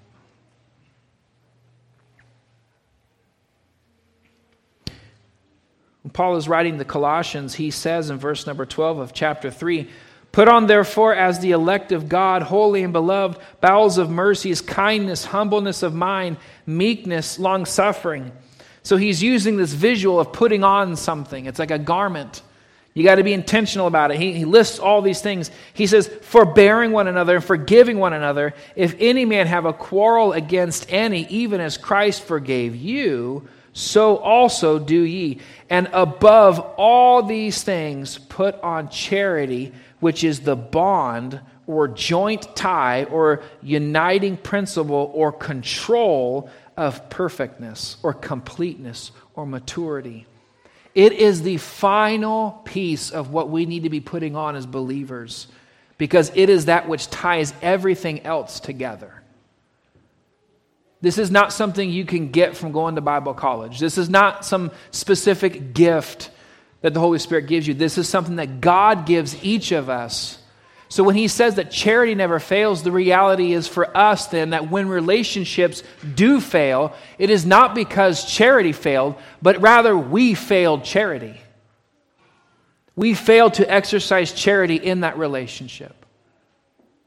When Paul is writing the Colossians, he says in verse number 12 of chapter 3, "Put on therefore as the elect of God, holy and beloved, bowels of mercies, kindness, humbleness of mind, meekness, long-suffering." So he's using this visual of putting on something. It's like a garment. You got to be intentional about it. He lists all these things. He says, forbearing one another and forgiving one another. If any man have a quarrel against any, even as Christ forgave you, so also do ye. And above all these things, put on charity, which is the bond or joint tie or uniting principle or control of perfectness or completeness or maturity. It is the final piece of what we need to be putting on as believers, because it is that which ties everything else together. This is not something you can get from going to Bible college. This is not some specific gift that the Holy Spirit gives you. This is something that God gives each of us. So when he says that charity never fails, the reality is for us then that when relationships do fail, it is not because charity failed, but rather we failed charity. We failed to exercise charity in that relationship.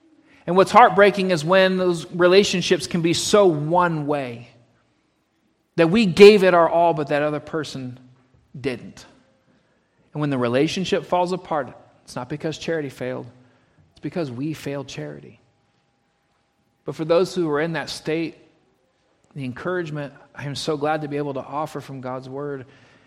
And what's heartbreaking is when those relationships can be so one way, that we gave it our all, but that other person didn't. And when the relationship falls apart, it's not because charity failed, it's because we failed charity. But for those who are in that state, the encouragement I am so glad to be able to offer from God's Word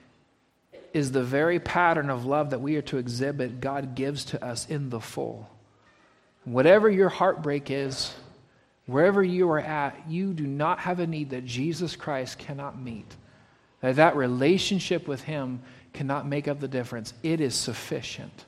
is the very pattern of love that we are to exhibit, God gives to us in the full. Whatever your heartbreak is, wherever you are at, you do not have a need that Jesus Christ cannot meet. That relationship with Him cannot make up the difference. It is sufficient.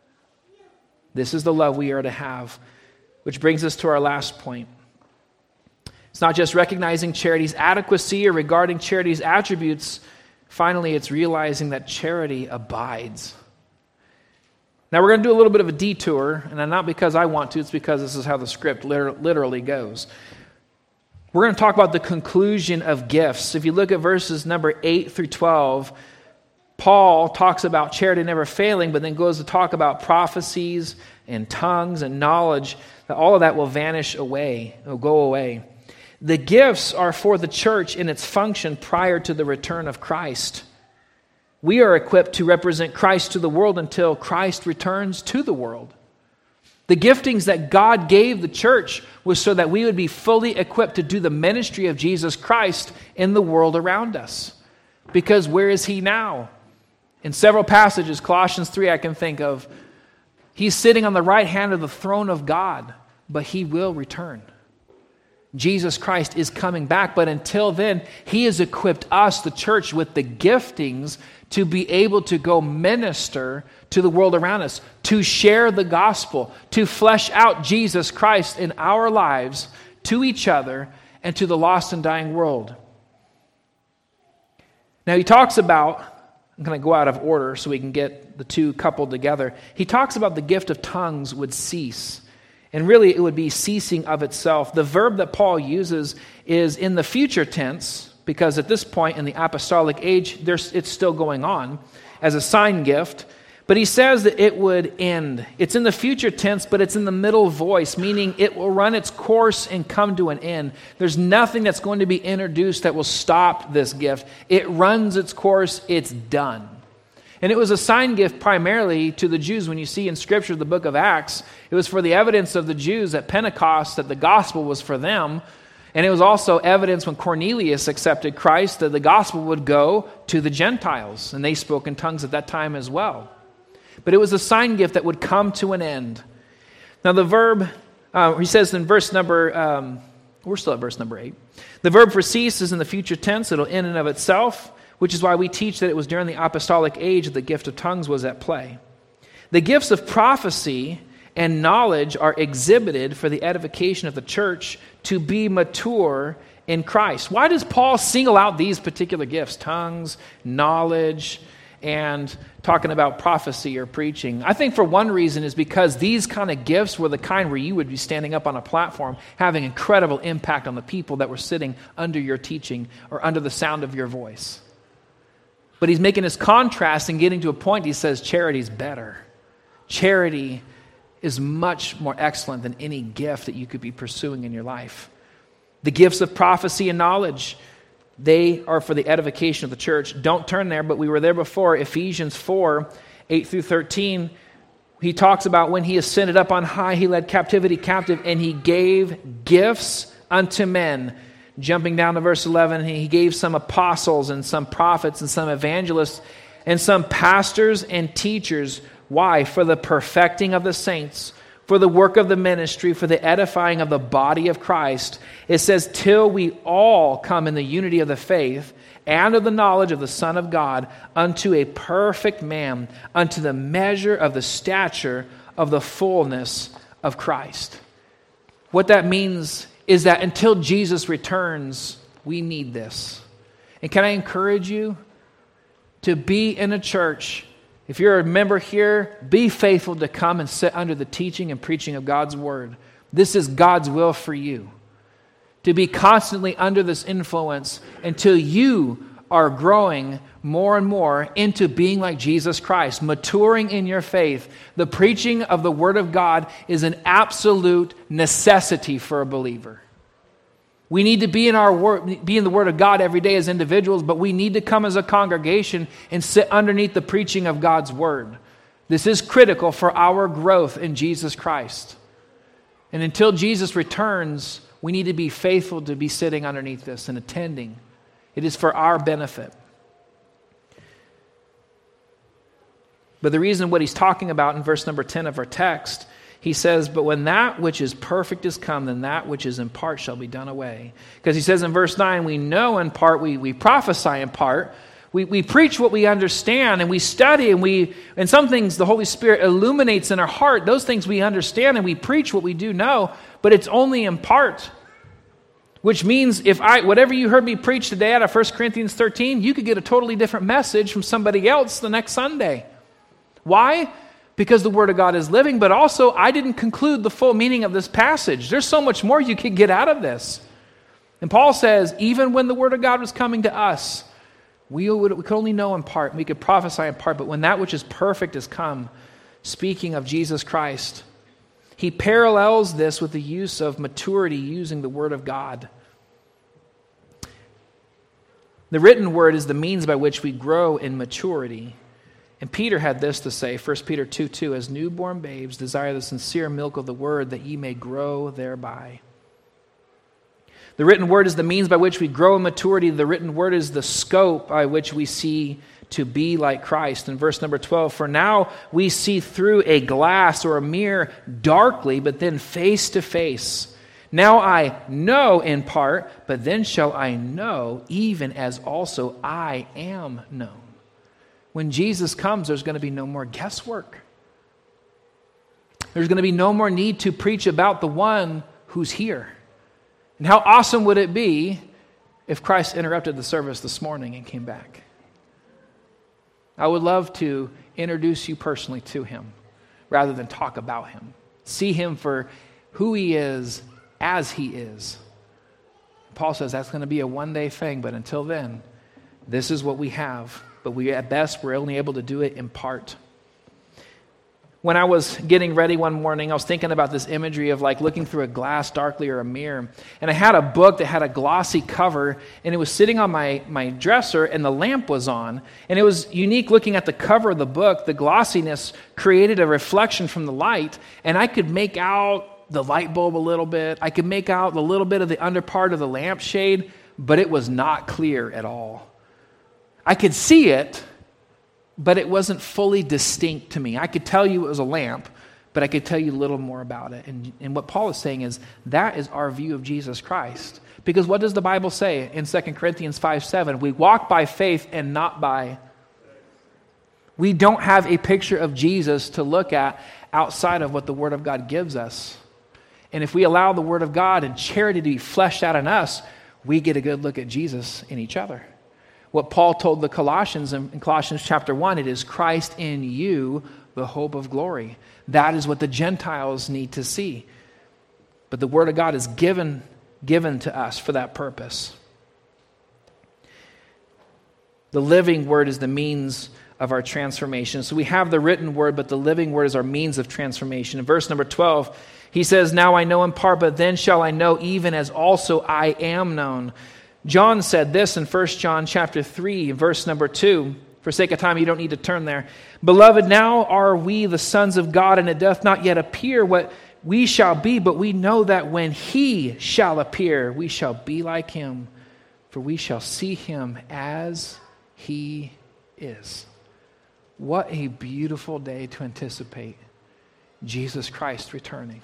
This is the love we are to have, which brings us to our last point. It's not just recognizing charity's adequacy or regarding charity's attributes. Finally, it's realizing that charity abides. Now, we're going to do a little bit of a detour, and not because I want to, it's because this is how the script literally goes. We're going to talk about the conclusion of gifts. If you look at verses number 8 through 12, Paul talks about charity never failing, but then goes to talk about prophecies and tongues and knowledge, that all of that will vanish away, will go away. The gifts are for the church in its function prior to the return of Christ. We are equipped to represent Christ to the world until Christ returns to the world. The giftings that God gave the church was so that we would be fully equipped to do the ministry of Jesus Christ in the world around us. Because where is He now? In several passages, Colossians 3 I can think of, He's sitting on the right hand of the throne of God, but He will return. Jesus Christ is coming back, but until then, He has equipped us, the church, with the giftings to be able to go minister to the world around us, to share the gospel, to flesh out Jesus Christ in our lives to each other and to the lost and dying world. Now he talks about, I'm going to go out of order so we can get the two coupled together. He talks about the gift of tongues would cease. And really, it would be ceasing of itself. The verb that Paul uses is in the future tense, because at this point in the apostolic age, it's still going on as a sign gift. But he says that it would end. It's in the future tense, but it's in the middle voice, meaning it will run its course and come to an end. There's nothing that's going to be introduced that will stop this gift. It runs its course, it's done. And it was a sign gift primarily to the Jews. When you see in Scripture the book of Acts, it was for the evidence of the Jews at Pentecost that the gospel was for them. And it was also evidence when Cornelius accepted Christ that the gospel would go to the Gentiles. And they spoke in tongues at that time as well. But it was a sign gift that would come to an end. Now the verb, he says in verse number, we're still at verse number 8. The verb for cease is in the future tense. It'll end in and of itself, which is why we teach that it was during the apostolic age that the gift of tongues was at play. The gifts of prophecy and knowledge are exhibited for the edification of the church to be mature in Christ. Why does Paul single out these particular gifts? Tongues, knowledge, and talking about prophecy or preaching. I think for one reason is because these kind of gifts were the kind where you would be standing up on a platform having incredible impact on the people that were sitting under your teaching or under the sound of your voice. But he's making this contrast and getting to a point, he says charity is better. Charity is much more excellent than any gift that you could be pursuing in your life. The gifts of prophecy and knowledge, they are for the edification of the church. Don't turn there, but we were there before. Ephesians 4, 8 through 13, he talks about when he ascended up on high, he led captivity captive, and he gave gifts unto men. Jumping down to verse 11, he gave some apostles and some prophets and some evangelists and some pastors and teachers. Why? For the perfecting of the saints, for the work of the ministry, for the edifying of the body of Christ. It says, till we all come in the unity of the faith and of the knowledge of the Son of God, unto a perfect man, unto the measure of the stature of the fullness of Christ. What that means is that until Jesus returns, we need this. And can I encourage you to be in a church? If you're a member here, be faithful to come and sit under the teaching and preaching of God's Word. This is God's will for you. To be constantly under this influence until you are growing more and more into being like Jesus Christ, maturing in your faith, the preaching of the Word of God is an absolute necessity for a believer. We need to be in the Word of God every day as individuals, but we need to come as a congregation and sit underneath the preaching of God's Word. This is critical for our growth in Jesus Christ. And until Jesus returns, we need to be faithful to be sitting underneath this and attending. It is for our benefit. But the reason what he's talking about in verse number 10 of our text, he says, but when that which is perfect is come, then that which is in part shall be done away. Because he says in verse 9, we know in part, we prophesy in part, we preach what we understand, and we study, and some things the Holy Spirit illuminates in our heart. Those things we understand, and we preach what we do know, but it's only in part. Which means whatever you heard me preach today out of 1 Corinthians 13, you could get a totally different message from somebody else the next Sunday. Why? Because the Word of God is living, but also I didn't conclude the full meaning of this passage. There's so much more you could get out of this. And Paul says, even when the Word of God was coming to us, we could only know in part, we could prophesy in part, but when that which is perfect has come, speaking of Jesus Christ, he parallels this with the use of maturity using the Word of God. The written Word is the means by which we grow in maturity. And Peter had this to say, 1 Peter 2:2, as newborn babes desire the sincere milk of the Word that ye may grow thereby. The written Word is the means by which we grow in maturity. The written Word is the scope by which we see to be like Christ. In verse number 12, for now we see through a glass or a mirror darkly, but then face to face. Now I know in part, but then shall I know, even as also I am known. When Jesus comes, there's going to be no more guesswork. There's going to be no more need to preach about the one who's here. And how awesome would it be if Christ interrupted the service this morning and came back? I would love to introduce you personally to him rather than talk about him. See him for who he is as he is. Paul says that's going to be a one-day thing, but until then, this is what we have. But at best, we're only able to do it in part. When I was getting ready one morning, I was thinking about this imagery of like looking through a glass darkly or a mirror. And I had a book that had a glossy cover, and it was sitting on my dresser, and the lamp was on. And it was unique looking at the cover of the book. The glossiness created a reflection from the light, and I could make out the light bulb a little bit. I could make out a little bit of the under part of the lampshade, but it was not clear at all. I could see it, but it wasn't fully distinct to me. I could tell you it was a lamp, but I could tell you a little more about it. And what Paul is saying is that is our view of Jesus Christ. Because what does the Bible say in 2 Corinthians 5:7? We walk by faith and not by. We don't have a picture of Jesus to look at outside of what the Word of God gives us. And if we allow the Word of God and charity to be fleshed out in us, we get a good look at Jesus in each other. What Paul told the Colossians in Colossians chapter 1, it is Christ in you, the hope of glory. That is what the Gentiles need to see. But the Word of God is given to us for that purpose. The living Word is the means of our transformation. So we have the written Word, but the living Word is our means of transformation. In verse number 12, he says, now I know in part, but then shall I know even as also I am known. John said this in 1 John chapter 3, verse number 2. For sake of time, you don't need to turn there. Beloved, now are we the sons of God, and it doth not yet appear what we shall be, but we know that when he shall appear, we shall be like him, for we shall see him as he is. What a beautiful day to anticipate Jesus Christ returning.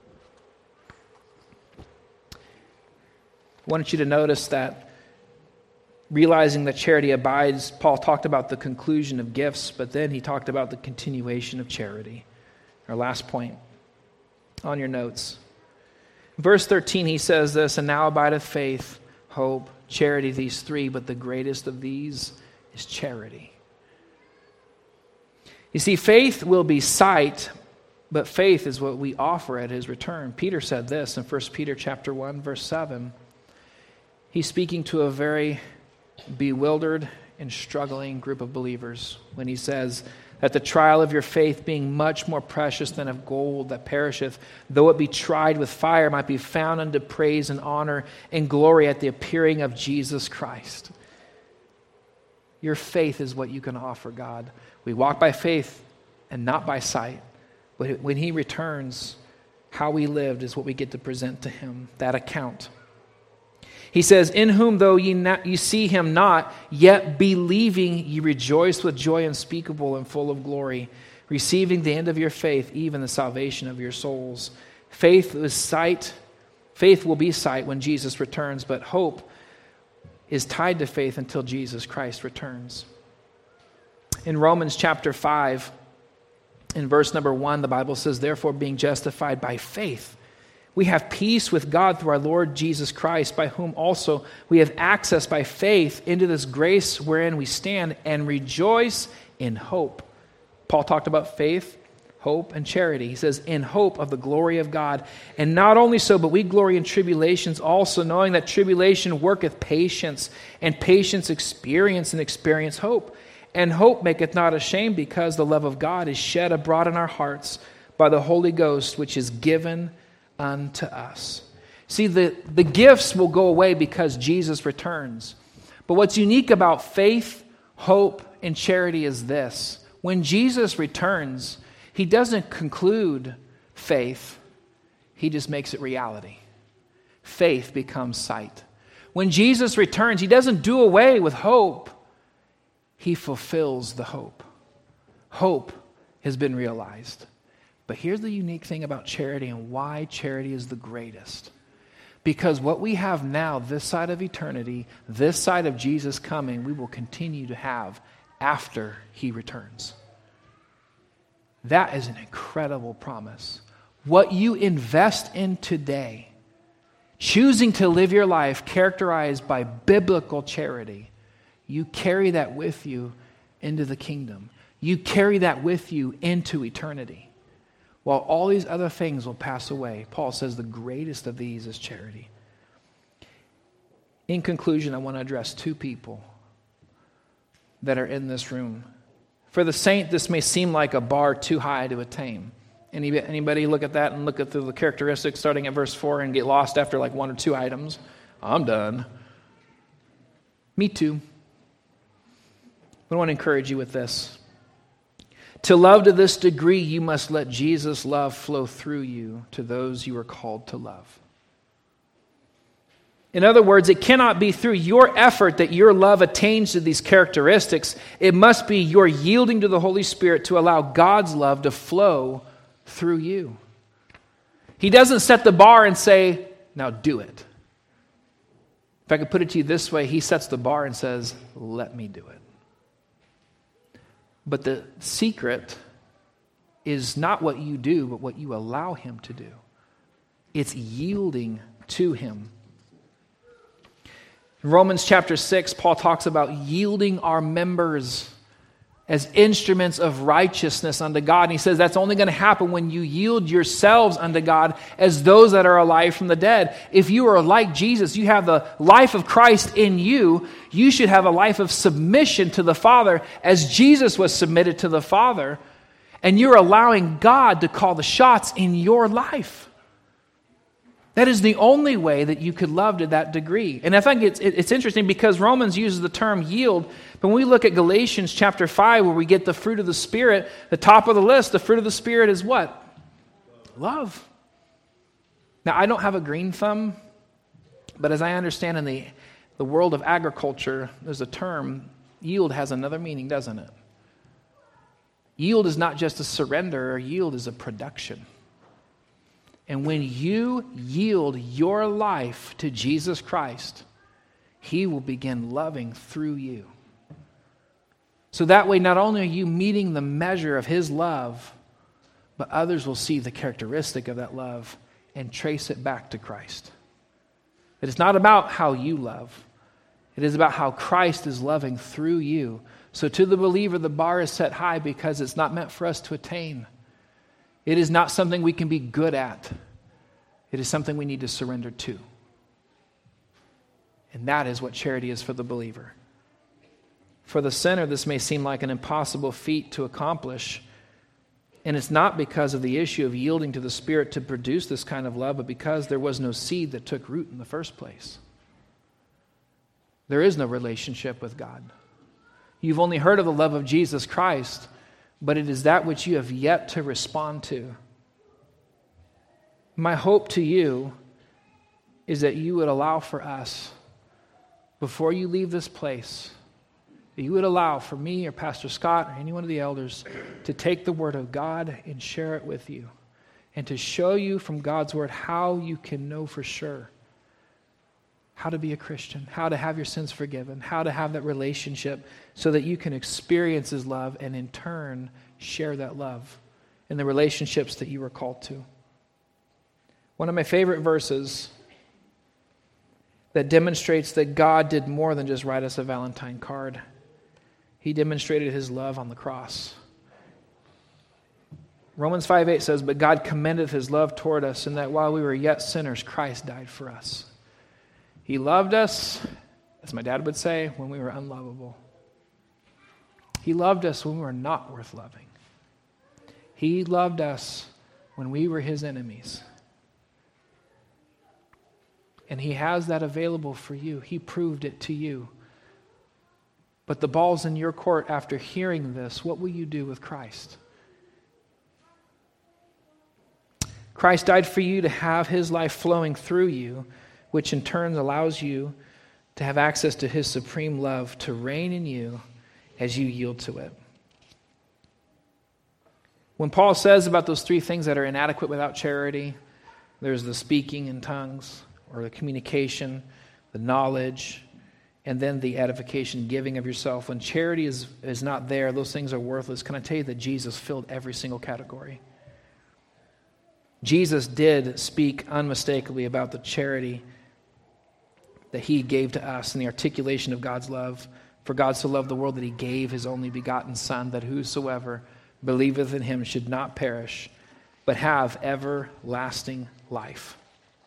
I wanted you to notice that realizing that charity abides, Paul talked about the conclusion of gifts, but then he talked about the continuation of charity. Our last point on your notes. Verse 13, he says this, and now abideth faith, hope, charity, these three, but the greatest of these is charity. You see, faith will be sight, but faith is what we offer at his return. Peter said this in 1 Peter chapter 1, verse 7. He's speaking to a very bewildered and struggling group of believers when he says that the trial of your faith, being much more precious than of gold that perisheth, though it be tried with fire, might be found unto praise and honor and glory at the appearing of Jesus Christ. Your faith is what you can offer God. We walk by faith and not by sight. But when he returns, how we lived is what we get to present to him, that account. He says, in whom though ye see him not, yet believing ye rejoice with joy unspeakable and full of glory, receiving the end of your faith, even the salvation of your souls. Faith will be sight when Jesus returns, but hope is tied to faith until Jesus Christ returns. In Romans chapter 5, in verse number 1, the Bible says, therefore being justified by faith, we have peace with God through our Lord Jesus Christ, by whom also we have access by faith into this grace wherein we stand and rejoice in hope. Paul talked about faith, hope, and charity. He says, in hope of the glory of God. And not only so, but we glory in tribulations also, knowing that tribulation worketh patience, and patience experience, and experience hope. And hope maketh not ashamed, because the love of God is shed abroad in our hearts by the Holy Ghost, which is given unto us. See, the gifts will go away because Jesus returns. But what's unique about faith, hope, and charity is this. When Jesus returns, he doesn't conclude faith. He just makes it reality. Faith becomes sight. When Jesus returns, he doesn't do away with hope. He fulfills the hope. Hope has been realized. But here's the unique thing about charity and why charity is the greatest. Because what we have now, this side of eternity, this side of Jesus coming, we will continue to have after he returns. That is an incredible promise. What you invest in today, choosing to live your life characterized by biblical charity, you carry that with you into the kingdom. You carry that with you into eternity. While all these other things will pass away, Paul says the greatest of these is charity. In conclusion, I want to address two people that are in this room. For the saint, this may seem like a bar too high to attain. Anybody look at that and look at the characteristics starting at verse 4 and get lost after like one or two items? I'm done. Me too. I want to encourage you with this. To love to this degree, you must let Jesus' love flow through you to those you are called to love. In other words, it cannot be through your effort that your love attains to these characteristics. It must be your yielding to the Holy Spirit to allow God's love to flow through you. He doesn't set the bar and say, now do it. If I could put it to you this way, he sets the bar and says, let me do it. But the secret is not what you do, but what you allow him to do. It's yielding to him. In Romans chapter 6, Paul talks about yielding our members as instruments of righteousness unto God. And he says that's only going to happen when you yield yourselves unto God as those that are alive from the dead. If you are like Jesus, you have the life of Christ in you, you should have a life of submission to the Father as Jesus was submitted to the Father. And you're allowing God to call the shots in your life. That is the only way that you could love to that degree. And I think it's interesting because Romans uses the term yield. But when we look at Galatians chapter 5, where we get the fruit of the Spirit, the top of the list, the fruit of the Spirit is what? Love. Now, I don't have a green thumb, but as I understand in the world of agriculture, there's a term, yield has another meaning, doesn't it? Yield is not just a surrender, yield is a production. And when you yield your life to Jesus Christ, he will begin loving through you. So that way, not only are you meeting the measure of his love, but others will see the characteristic of that love and trace it back to Christ. It is not about how you love. It is about how Christ is loving through you. So to the believer, the bar is set high because it's not meant for us to attain. It is not something we can be good at. It is something we need to surrender to. And that is what charity is for the believer. For the sinner, this may seem like an impossible feat to accomplish. And it's not because of the issue of yielding to the Spirit to produce this kind of love, but because there was no seed that took root in the first place. There is no relationship with God. You've only heard of the love of Jesus Christ, but it is that which you have yet to respond to. My hope to you is that you would allow for us, before you leave this place, that you would allow for me or Pastor Scott or any one of the elders to take the Word of God and share it with you, and to show you from God's Word how you can know for sure how to be a Christian, how to have your sins forgiven, how to have that relationship so that you can experience His love and in turn share that love in the relationships that you were called to. One of my favorite verses that demonstrates that God did more than just write us a Valentine card. He demonstrated His love on the cross. Romans 5:8 says, "But God commendeth His love toward us, in that while we were yet sinners, Christ died for us." He loved us, as my dad would say, when we were unlovable. He loved us when we were not worth loving. He loved us when we were His enemies. And He has that available for you. He proved it to you. But the ball's in your court after hearing this. What will you do with Christ? Christ died for you to have His life flowing through you, which in turn allows you to have access to His supreme love to reign in you as you yield to it. When Paul says about those three things that are inadequate without charity, there's the speaking in tongues, or the communication, the knowledge, and then the edification, giving of yourself. When charity is not there, those things are worthless. Can I tell you that Jesus filled every single category? Jesus did speak unmistakably about the charity that He gave to us and the articulation of God's love. For God so loved the world that He gave His only begotten Son, that whosoever believeth in Him should not perish, but have everlasting life.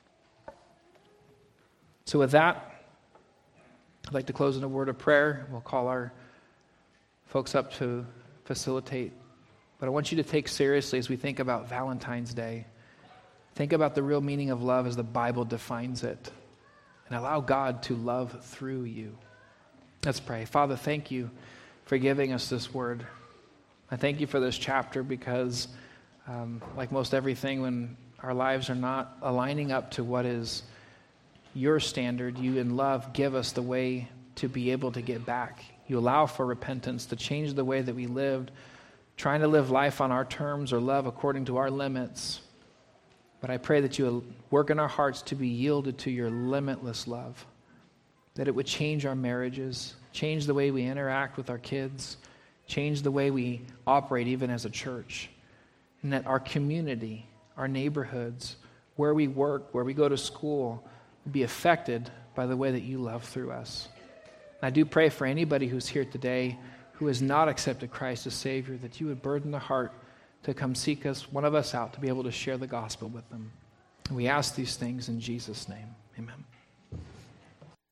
So with that, I'd like to close in a word of prayer. We'll call our folks up to facilitate. But I want you to take seriously, as we think about Valentine's Day, think about the real meaning of love as the Bible defines it, and allow God to love through you. Let's pray. Father, thank you for giving us this word. I thank you for this chapter because, like most everything, when our lives are not aligning up to what is your standard, you in love give us the way to be able to get back. You allow for repentance to change the way that we lived, trying to live life on our terms or love according to our limits. But I pray that you will work in our hearts to be yielded to your limitless love, that it would change our marriages, change the way we interact with our kids, change the way we operate even as a church, and that our community, our neighborhoods, where we work, where we go to school, will be affected by the way that you love through us. And I do pray for anybody who's here today who has not accepted Christ as Savior, that you would burden the heart to come seek us, one of us out, to be able to share the gospel with them. And we ask these things in Jesus' name. Amen.